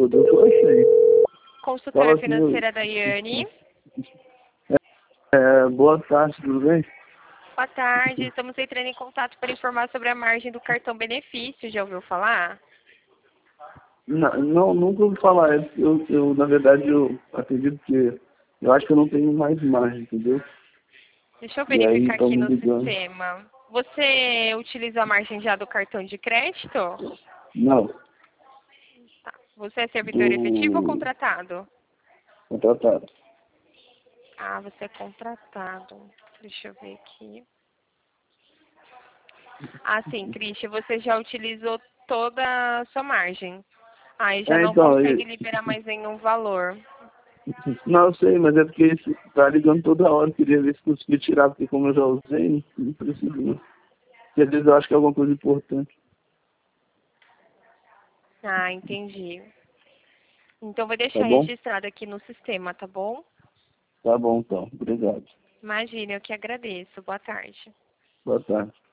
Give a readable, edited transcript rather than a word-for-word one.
produto, eu sei. Consultora Fala, financeira da Iane. Boa tarde, tudo bem? Boa tarde, estamos entrando em contato para informar sobre a margem do cartão benefício, já ouviu falar? Não, nunca ouvi falar. Na verdade, eu acredito que... Eu acho que eu não tenho mais margem, entendeu? Deixa eu E aí, verificar estão aqui me no ligando. sistema. Você utiliza a margem já do cartão de crédito? Não, Tá. Você é servidor efetivo ou do contratado? contratado. Ah, você é contratado. Deixa eu ver aqui. Ah, sim, Cristian, você já utilizou toda a sua margem. Aí já não Então, consegue liberar mais nenhum valor. não, eu sei, mas é porque isso tá ligando toda hora. Eu queria ver se conseguia tirar, porque como eu já usei, não preciso não. Porque às vezes eu acho que é alguma coisa importante. Ah, entendi. Então vou Tá deixar bom? registrado aqui no sistema, tá bom? Tá bom, então. Obrigado. Imagina, eu que agradeço. Boa tarde. Boa tarde.